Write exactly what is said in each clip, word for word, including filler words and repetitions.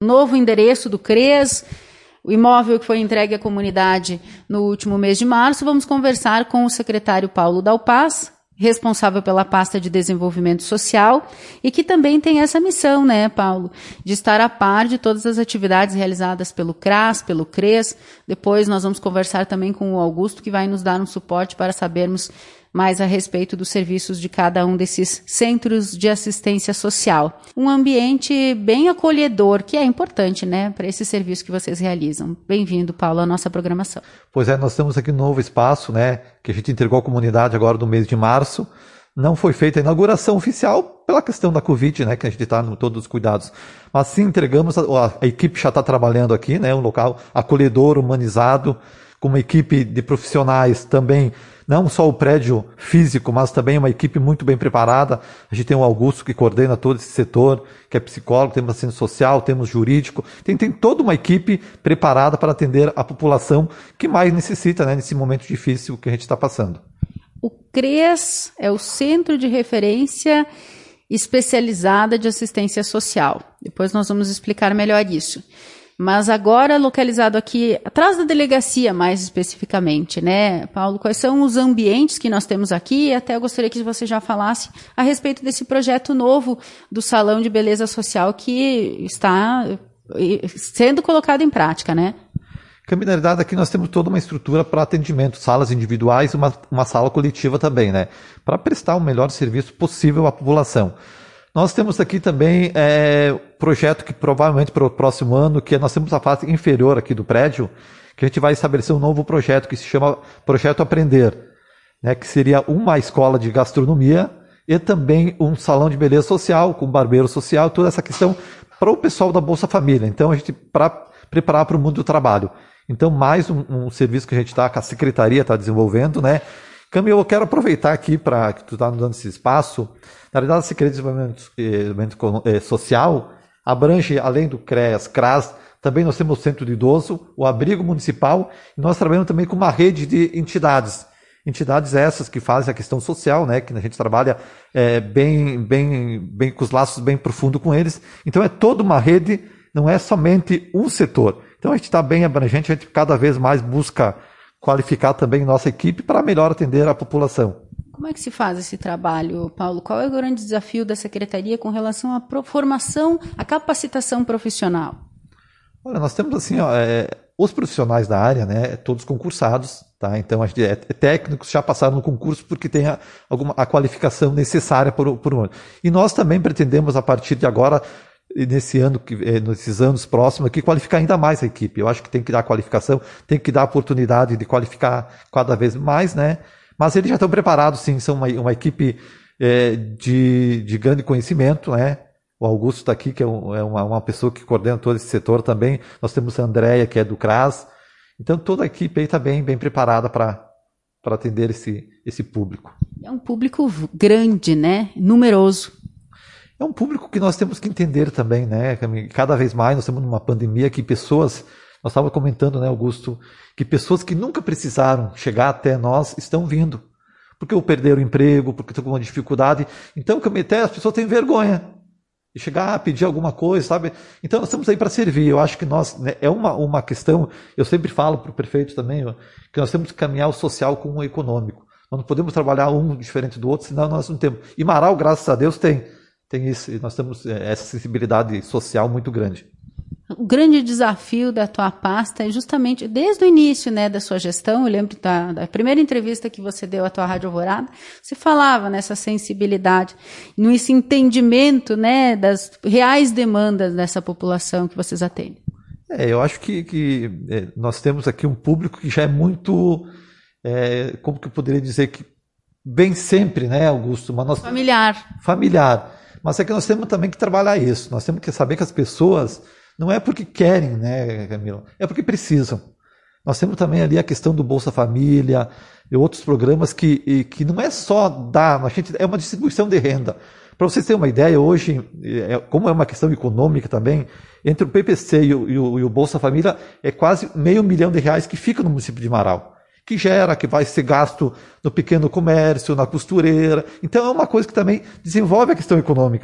novo endereço do CRES, o imóvel que foi entregue à comunidade no último mês de março. Vamos conversar com o secretário Paulo Dalpaz, responsável pela pasta de desenvolvimento social, e que também tem essa missão, né, Paulo, de estar a par de todas as atividades realizadas pelo CRAS, pelo CRES. Depois nós vamos conversar também com o Augusto, que vai nos dar um suporte para sabermos mais a respeito dos serviços de cada um desses centros de assistência social. Um ambiente bem acolhedor, que é importante, né, para esse serviço que vocês realizam. Bem-vindo, Paulo, à nossa programação. Pois é, nós temos aqui um novo espaço, né, que a gente entregou à comunidade agora no mês de março. Não foi feita a inauguração oficial pela questão da Covid, né, que a gente está com todos os cuidados. Mas sim, entregamos, a, a equipe já está trabalhando aqui, né, um local acolhedor, humanizado, com uma equipe de profissionais também, não só o prédio físico, mas também uma equipe muito bem preparada. A gente tem o Augusto que coordena todo esse setor, que é psicólogo, temos assistente social, temos jurídico, tem, tem toda uma equipe preparada para atender a população que mais necessita, né, nesse momento difícil que a gente está passando. O CRES é o Centro de Referência Especializada de Assistência Social. Depois nós vamos explicar melhor isso. Mas agora localizado aqui atrás da delegacia, mais especificamente, né, Paulo? Quais são os ambientes que nós temos aqui? E até eu gostaria que você já falasse a respeito desse projeto novo do Salão de Beleza Social que está sendo colocado em prática, né? Camila, na verdade, aqui nós temos toda uma estrutura para atendimento, salas individuais e uma, uma sala coletiva também, né? Para prestar o melhor serviço possível à população. Nós temos aqui também é, projeto que provavelmente para o próximo ano, que nós temos a fase inferior aqui do prédio, que a gente vai estabelecer um novo projeto que se chama Projeto Aprender, né, que seria uma escola de gastronomia e também um salão de beleza social, com barbeiro social, toda essa questão para o pessoal da Bolsa Família. Então, a gente para preparar para o mundo do trabalho. Então, mais um, um serviço que a gente está, que a Secretaria está desenvolvendo, né? Camila, eu quero aproveitar aqui para que tu está nos dando esse espaço. Na verdade, a Secretaria de Desenvolvimento, Desenvolvimento eh, Social abrange, além do CREAS, CRAS, também nós temos o Centro de Idoso, o Abrigo Municipal, e nós trabalhamos também com uma rede de entidades. Entidades essas que fazem a questão social, né, que a gente trabalha eh, bem, bem, bem, com os laços bem profundos com eles. Então, é toda uma rede, não é somente um setor. Então, a gente está bem abrangente, a gente cada vez mais busca qualificar também nossa equipe para melhor atender a população. Como é que se faz esse trabalho, Paulo? Qual é o grande desafio da Secretaria com relação à formação, à capacitação profissional? Olha, nós temos assim, ó, é, os profissionais da área, né, todos concursados, tá? Então, a gente, é, técnicos já passaram no concurso porque tem a, alguma, a qualificação necessária por, por um ano. E nós também pretendemos, a partir de agora, nesse ano, nesses anos próximos aqui, qualificar ainda mais a equipe. Eu acho que tem que dar qualificação, tem que dar oportunidade de qualificar cada vez mais, né? Mas eles já estão preparados, sim, são uma, uma equipe é, de, de grande conhecimento, né? O Augusto está aqui, que é, um, é uma, uma pessoa que coordena todo esse setor também. Nós temos a Andréia, que é do CRAS. Então, toda a equipe aí está bem, bem preparada para para atender esse, esse público. É um público grande, né? Numeroso. É um público que nós temos que entender também, né? Cada vez mais nós estamos numa pandemia que pessoas, nós estávamos comentando, né, Augusto, que pessoas que nunca precisaram chegar até nós estão vindo. Porque ou perderam o emprego, porque estão com uma dificuldade. Então, até as pessoas têm vergonha de chegar a pedir alguma coisa, sabe? Então, nós estamos aí para servir. Eu acho que nós, né, é uma, uma questão, eu sempre falo para o prefeito também, ó, que nós temos que caminhar o social com o econômico. Nós não podemos trabalhar um diferente do outro, senão nós não temos. E Marau, graças a Deus, tem. Tem esse, nós temos essa sensibilidade social muito grande. O grande desafio da tua pasta é justamente, desde o início, né, da sua gestão, eu lembro da, da primeira entrevista que você deu à tua Rádio Alvorada, você falava nessa sensibilidade, nesse entendimento, né, das reais demandas dessa população que vocês atendem. É, eu acho que, que é, nós temos aqui um público que já é muito, é, como que eu poderia dizer, que bem sempre, né, Augusto? Mas nós, familiar. Familiar. Mas é que nós temos também que trabalhar isso. Nós temos que saber que as pessoas não é porque querem, né, Camila? É porque precisam. Nós temos também ali a questão do Bolsa Família e outros programas que, que não é só dar, a gente, é uma distribuição de renda. Para vocês terem uma ideia, hoje, como é uma questão econômica também, entre o P P C e o, e o, e o Bolsa Família, é quase meio milhão de reais que fica no município de Marau. Que gera, que vai ser gasto no pequeno comércio, na costureira. Então é uma coisa que também desenvolve a questão econômica.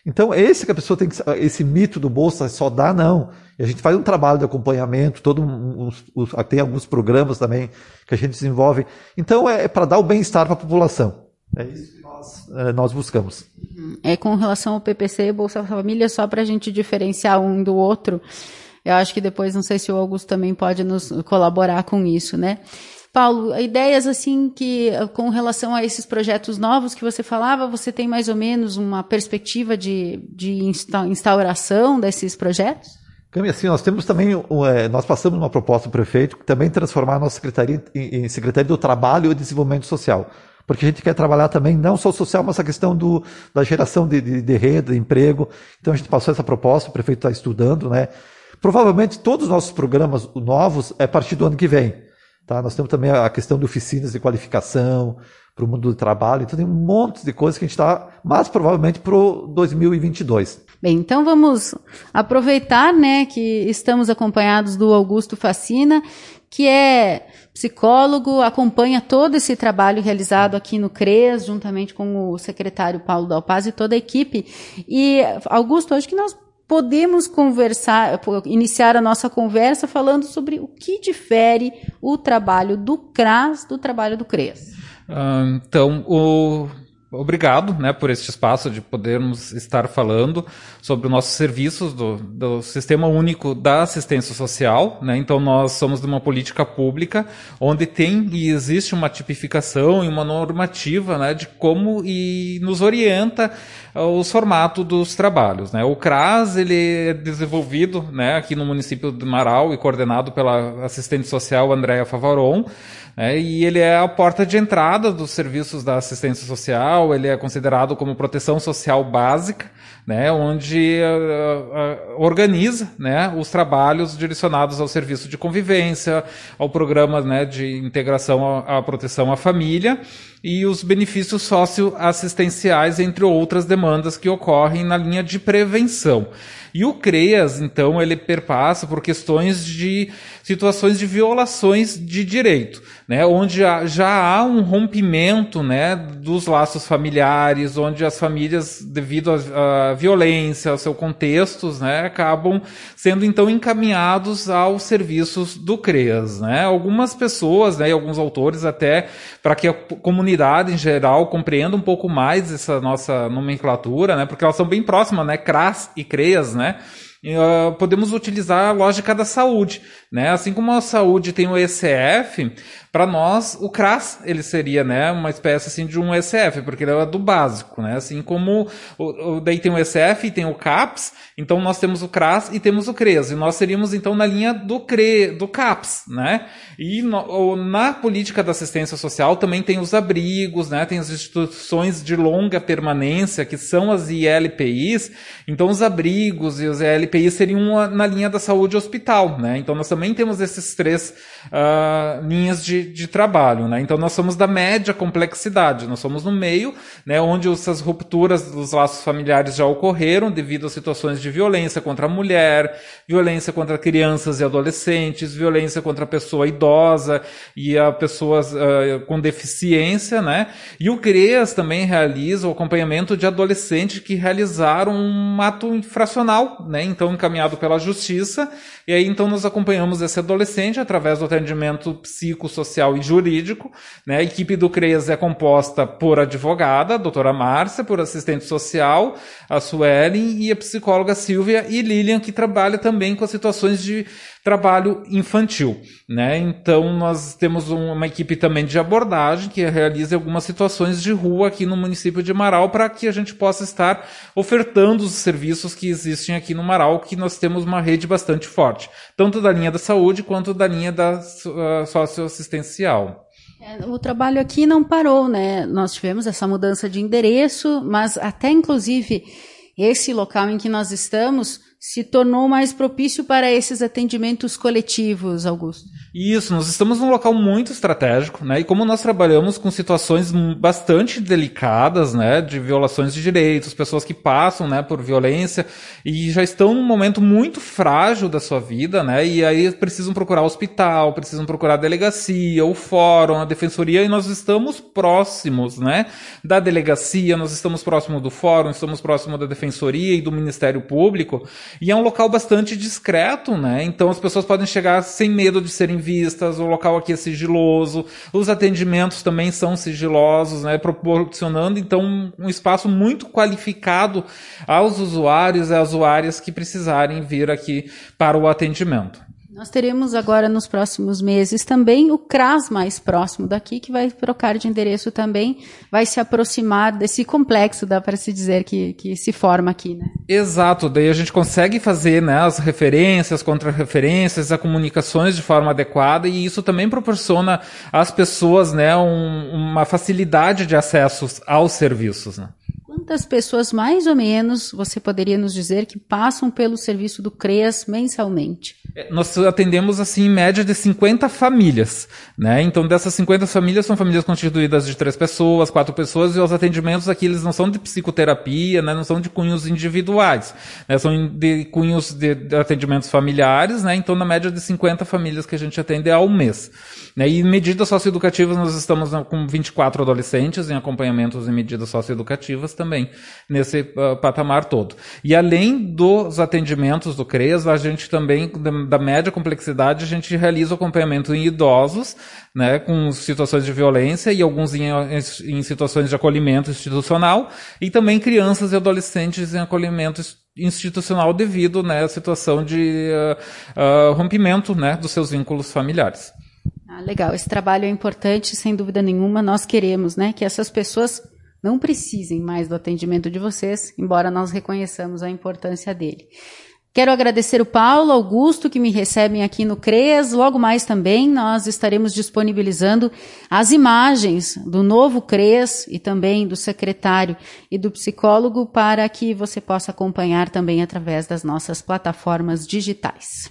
Então, esse que a pessoa tem que, esse mito do bolsa só dá, não. E a gente faz um trabalho de acompanhamento, todo um, um, um, tem alguns programas também que a gente desenvolve. Então, é, é para dar o bem-estar para a população. É isso que nós, é, nós buscamos. É com relação ao P P C e Bolsa Família, só para a gente diferenciar um do outro. Eu acho que depois, não sei se o Augusto também pode nos colaborar com isso, né? Paulo, ideias assim que, com relação a esses projetos novos que você falava, você tem mais ou menos uma perspectiva de, de instauração desses projetos? Cami, assim, nós temos também, nós passamos uma proposta do prefeito que também transformar a nossa secretaria em Secretaria do Trabalho e Desenvolvimento Social. Porque a gente quer trabalhar também não só o social, mas a questão do, da geração de, de, de renda, de emprego. Então a gente passou essa proposta, o prefeito está estudando, né? Provavelmente todos os nossos programas novos é a partir do ano que vem. Tá? Nós temos também a questão de oficinas de qualificação para o mundo do trabalho. Então tem um monte de coisas que a gente está, mas provavelmente para o dois mil e vinte e dois. Bem, então vamos aproveitar, né, que estamos acompanhados do Augusto Facina, que é psicólogo, acompanha todo esse trabalho realizado aqui no CREAS, juntamente com o secretário Paulo Dalpaz e toda a equipe. E, Augusto, acho que nós podemos conversar, iniciar a nossa conversa falando sobre o que difere o trabalho do CRAS do trabalho do CREAS. Uh, então, o... Obrigado, né, por este espaço de podermos estar falando sobre os nossos serviços do, do Sistema Único da Assistência Social, né? Então nós somos de uma política pública onde tem e existe uma tipificação e uma normativa, né, de como e nos orienta os formatos dos trabalhos, né? O CRAS, ele é desenvolvido, né, aqui no município de Marau e coordenado pela assistente social Andréa Favaron. É, e ele é a porta de entrada dos serviços da assistência social, ele é considerado como proteção social básica, né, onde uh, uh, organiza, né, os trabalhos direcionados ao serviço de convivência, ao programa, né, de integração à, à proteção à família e os benefícios socioassistenciais, entre outras demandas que ocorrem na linha de prevenção. E o CREAS, então, ele perpassa por questões de situações de violações de direito, né, onde já há um rompimento, né, dos laços familiares, onde as famílias, devido à violência, aos seus contextos, né, acabam sendo, então, encaminhados aos serviços do CREAS, né. Algumas pessoas, né, e alguns autores até, para que a comunidade em geral compreenda um pouco mais essa nossa nomenclatura, né, porque elas são bem próximas, né, CRAS e CREAS, né, Uh, podemos utilizar a lógica da saúde, né? Assim como a saúde tem o E C F, para nós o CRAS ele seria, né, uma espécie assim de um E C F, porque ele é do básico, né? Assim como o, o, daí tem o E C F e tem o CAPS, então nós temos o CRAS e temos o CREAS, e nós seríamos então na linha do CRE, do CAPS, né? E no, na política da assistência social também tem os abrigos, né? Tem as instituições de longa permanência, que são as I L P Is, então os abrigos e os I L P Is seriam uma, na linha da saúde hospital, né? Então nós também temos esses três uh, linhas de, de trabalho, né? Então nós somos da média complexidade, nós somos no meio, né, onde essas rupturas dos laços familiares já ocorreram devido a situações de violência contra a mulher, violência contra crianças e adolescentes, violência contra a pessoa idosa e a pessoas uh, com deficiência, né? E o CREAS também realiza o acompanhamento de adolescentes que realizaram um ato infracional, né? Então encaminhado pela justiça, e aí então nós acompanhamos esse adolescente através do atendimento psicossocial e jurídico, né? A equipe do CREAS é composta por advogada, a doutora Márcia, por assistente social, a Suelen, e a psicóloga Silvia e Lilian, que trabalha também com as situações de trabalho infantil, né? Então nós temos uma equipe também de abordagem que realiza algumas situações de rua aqui no município de Marau para que a gente possa estar ofertando os serviços que existem aqui no Marau, que nós temos uma rede bastante forte, tanto da linha da saúde quanto da linha da uh, socioassistencial. O trabalho aqui não parou, né? Nós tivemos essa mudança de endereço, mas até inclusive esse local em que nós estamos se tornou mais propício para esses atendimentos coletivos, Augusto. Isso, nós estamos num local muito estratégico, né? E como nós trabalhamos com situações bastante delicadas, né? De violações de direitos, pessoas que passam, né? Por violência e já estão num momento muito frágil da sua vida, né? E aí precisam procurar hospital, precisam procurar a delegacia, o fórum, a defensoria, e nós estamos próximos, né? Da delegacia, nós estamos próximos do fórum, estamos próximos da defensoria e do Ministério Público, e é um local bastante discreto, né? Então as pessoas podem chegar sem medo de serem vistas, o local aqui é sigiloso, os atendimentos também são sigilosos, né, proporcionando então um espaço muito qualificado aos usuários e às usuárias que precisarem vir aqui para o atendimento. Nós teremos agora nos próximos meses também o CRAS mais próximo daqui, que vai trocar de endereço também, vai se aproximar desse complexo, dá para se dizer, que, que se forma aqui, né? Exato, daí a gente consegue fazer, né, as referências, contra-referências, as comunicações de forma adequada, e isso também proporciona às pessoas, né, um, uma facilidade de acesso aos serviços, né? Quantas pessoas, mais ou menos, você poderia nos dizer que passam pelo serviço do CREAS mensalmente? Nós atendemos, assim, em média de cinquenta famílias, né? Então, dessas cinquenta famílias, são famílias constituídas de três pessoas, quatro pessoas, e os atendimentos aqui, eles não são de psicoterapia, né? Não são de cunhos individuais, né? São de cunhos de, de atendimentos familiares, né? Então, na média de cinquenta famílias que a gente atende ao mês, né? E em medidas socioeducativas, nós estamos com vinte e quatro adolescentes em acompanhamentos em medidas socioeducativas também, nesse uh, patamar todo. E além dos atendimentos do CREAS, a gente também, da, da média complexidade, a gente realiza o acompanhamento em idosos, né, com situações de violência e alguns em, em situações de acolhimento institucional, e também crianças e adolescentes em acolhimento institucional devido, né, à situação de uh, uh, rompimento, né, dos seus vínculos familiares. Ah, legal, esse trabalho é importante, sem dúvida nenhuma. Nós queremos, né, que essas pessoas não precisem mais do atendimento de vocês, embora nós reconheçamos a importância dele. Quero agradecer o Paulo, Augusto, que me recebem aqui no CREAS. Logo mais também nós estaremos disponibilizando as imagens do novo CREAS e também do secretário e do psicólogo para que você possa acompanhar também através das nossas plataformas digitais.